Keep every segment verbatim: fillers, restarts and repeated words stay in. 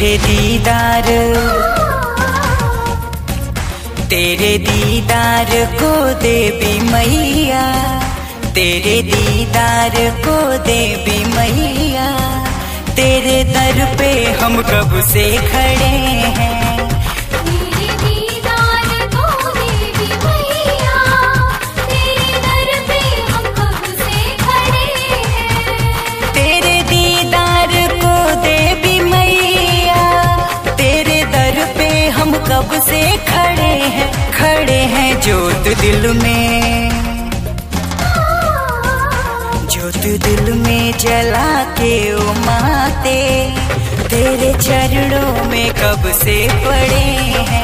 तेरे दीदार तेरे दीदार को देवी मैया, तेरे दीदार को देवी मैया, तेरे दर पे हम कब से खड़े हैं। कब से खड़े हैं खड़े हैं जोत दिल में, जोत दिल में जला के ओ माते, तेरे चरणों में कब से पड़े हैं।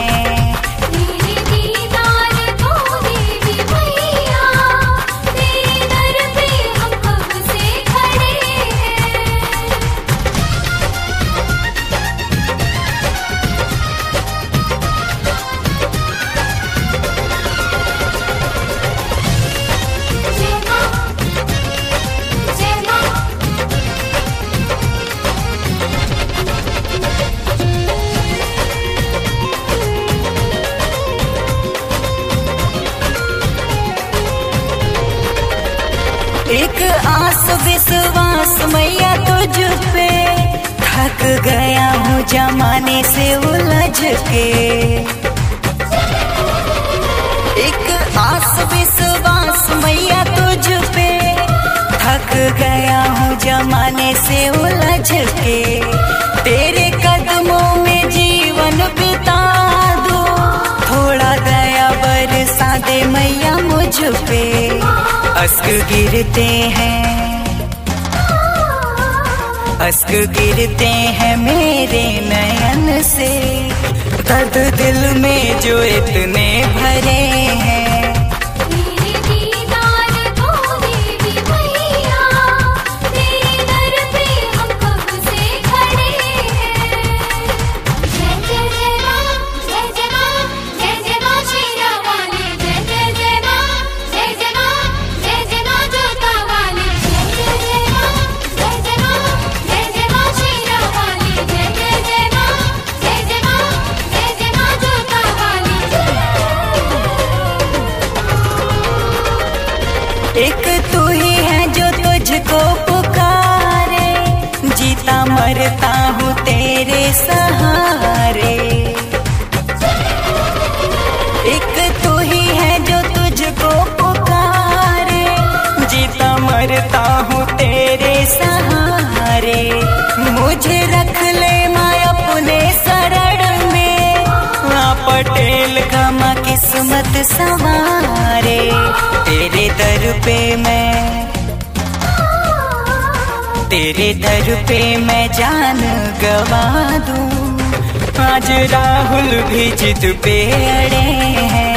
एक आस विश्वास मैया तुझ पे, थक गया हूँ जमाने से उलझ के। एक आस विश्वास मैया तुझ पे, थक गया हूँ जमाने से उलझ के। तेरे कदमों में जीवन बिता दो, थोड़ा दया बरसा दे मैया मुझ पे। अश्क गिरते हैं, अश्क गिरते हैं मेरे नयन से, दर्द दिल में जो इतने भरे हैं। एक तू ही है जो तुझको पुकारे, जीता मरता हूँ तेरे सहारे। एक तू ही है जो तुझको पुकारे, जीता मरता हूँ तेरे सहारे। मुझे रख ले माँ अपने शरण में, माँ पटेल का माँ किस्मत संवारे। तेरे दर पे मैं, तेरे दर पे मैं जान गवा दूं, आज राहुल भी जिद पे अड़े हैं।